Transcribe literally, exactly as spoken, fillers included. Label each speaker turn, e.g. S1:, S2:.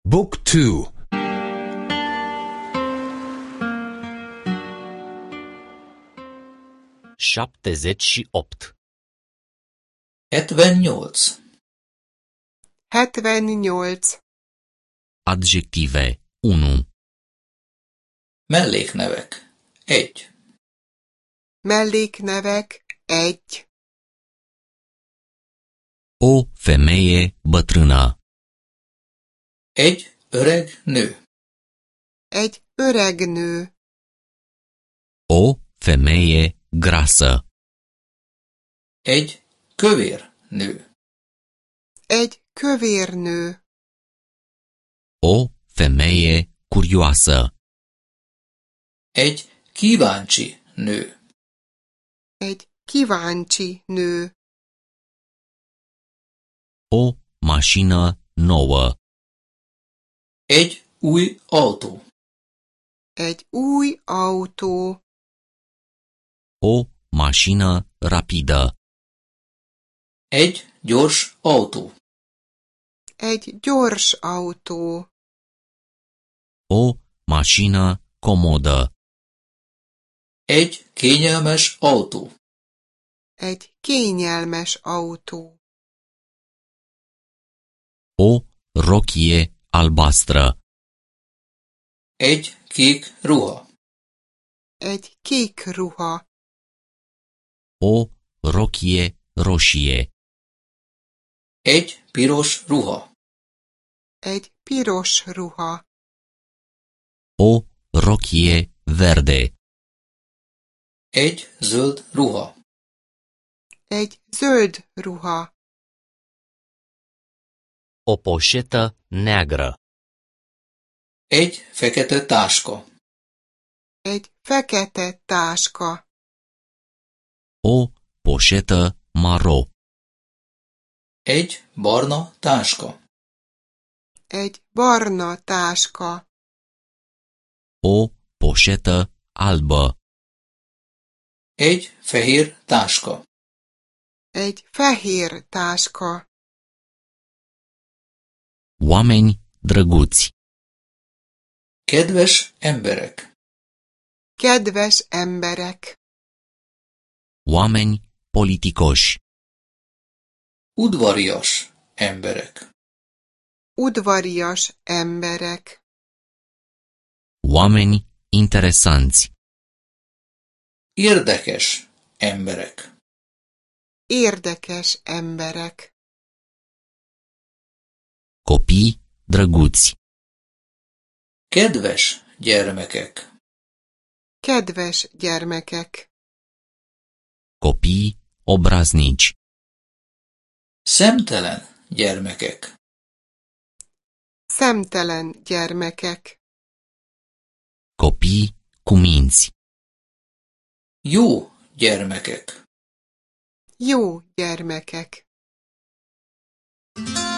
S1: Book two.
S2: șaptezeci și opt.
S3: hetvennyolc.
S4: hetvennyolc.
S2: Adjective unu.
S3: Melléknevek. egy.
S4: Melléknevek egy.
S2: O femeie bătrână.
S3: Egy öreg nő.
S4: Egy öreg nő.
S2: O femeie grasă.
S3: Egy kövér nő.
S4: Egy kövér nő.
S2: O femeie curioasă.
S3: Egy kíváncsi nő.
S4: Egy kíváncsi nő.
S2: O mașină nouă.
S3: Egy új autó.
S4: Egy új autó.
S2: O mașină rapidă.
S3: Egy gyors autó.
S4: Egy gyors autó.
S2: O mașină comodă.
S3: Egy kényelmes autó.
S4: Egy kényelmes autó.
S2: O rochie albastră.
S3: Egy kék ruha.
S4: Egy kék ruha.
S2: O rochie roșie.
S3: Egy piros ruha.
S4: Egy piros ruha.
S2: O rochie verde.
S3: Egy zöld ruha.
S4: Egy zöld ruha.
S2: O poșetă neagră.
S3: Egy fekete táska.
S4: Egy fekete táska.
S2: O poșetă maro.
S3: Egy barna táska.
S4: Egy barna táska.
S2: O poșetă albă.
S3: Egy fehér táska.
S4: Egy fehér táska.
S2: Oameni drăguți.
S3: Kedves emberek.
S4: Kedves emberek.
S2: Oameni politicoși.
S3: Udvarias emberek.
S4: Udvarias emberek.
S2: Oameni interesanți.
S3: Érdekes emberek.
S4: Érdekes emberek.
S2: Copii drăguți.
S3: Kedves gyermekek.
S4: Kedves gyermekek.
S2: Copii obraznici.
S3: Szemtelen gyermekek.
S4: Szemtelen gyermekek.
S2: Copii cu minți.
S3: Jó gyermekek.
S4: Jó gyermekek.